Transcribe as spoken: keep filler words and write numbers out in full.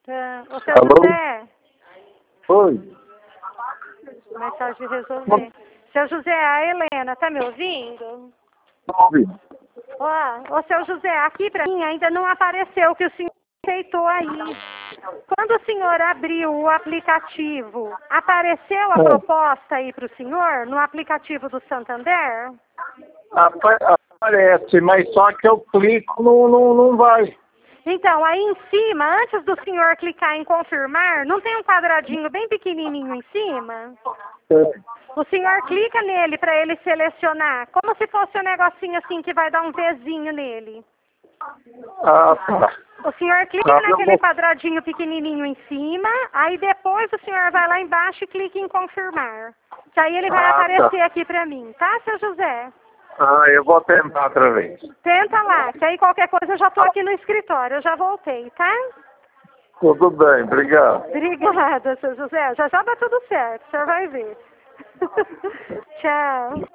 Tá. Ô, seu Alô? José, Oi. mensagem de resolver. Seu José, a Helena, tá me ouvindo? Ouve. Ó, ô, seu José, aqui pra mim ainda não apareceu que o senhor aceitou aí. Quando o senhor abriu o aplicativo, apareceu a É. proposta aí pro senhor no aplicativo do Santander? Apa- Aparece, mas só que eu clico, não, não, não vai. Então, aí em cima, antes do senhor clicar em confirmar, não tem um quadradinho bem pequenininho em cima? É. O senhor clica nele para ele selecionar, como se fosse um negocinho assim que vai dar um Vzinho nele. Ah, tá. O senhor clica Ah, eu naquele vou- quadradinho pequenininho em cima, aí depois o senhor vai lá embaixo e clica em confirmar. Que aí ele vai Ah, aparecer tá. aqui para mim, tá, seu José? Ah, eu vou tentar outra vez. Tenta lá, que aí qualquer coisa eu já tô aqui no escritório, eu já voltei, tá? Tudo bem, obrigado. Obrigada, seu José. Já já dá tudo certo, o senhor vai ver. Tchau.